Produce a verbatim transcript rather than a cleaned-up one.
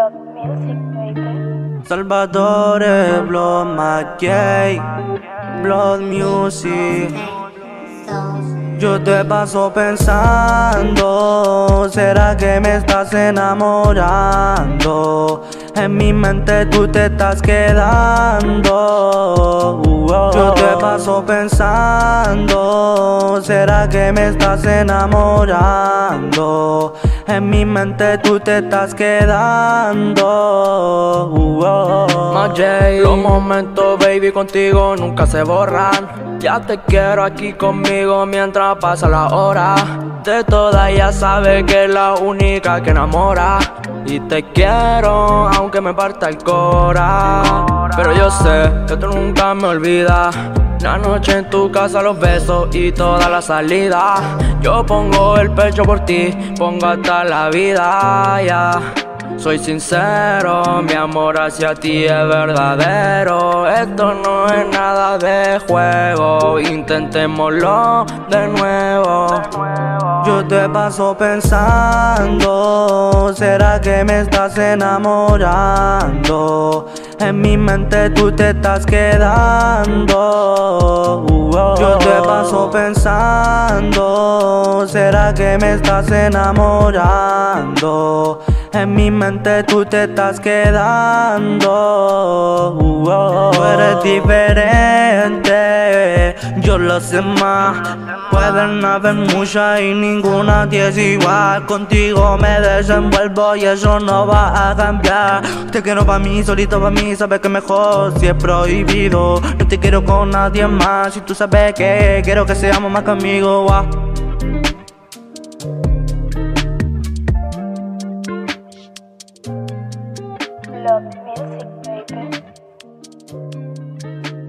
Love music, baby. Salvatore, Blood McKay, Blood Music. Yo te paso pensando, ¿será que me estás enamorando? En mi mente tú te estás quedando. Uh-oh. Yo te paso pensando, ¿será que me estás enamorando? En mi mente tú te estás quedando. Uh-oh. Majay, los momentos, baby, contigo nunca se borran. Ya te quiero aquí conmigo mientras pasa la hora. De todas ya sabes que es la única que enamora. Y te quiero aunque me parta el cora. Pero yo sé que tú nunca me olvidas. La noche en tu casa, los besos y toda la salida. Yo pongo el pecho por ti, pongo hasta la vida, ya yeah. Soy sincero, mi amor hacia ti es verdadero. Esto no es nada de juego, intentémoslo de nuevo. Yo te paso pensando, ¿será que me estás enamorando? En mi mente tú te estás quedando. Uh-oh. Yo te paso pensando, ¿será que me estás enamorando? En mi mente tú te estás quedando. Uh-oh. Tú eres diferente, yo lo sé más. Pueden haber muchas y ninguna es igual. Contigo me desenvuelvo y eso no va a cambiar. Te quiero pa' mí, solito pa' mí, sabes que mejor si es prohibido. No te quiero con nadie más, y tú sabes que quiero que seamos más que amigos. Wow. Love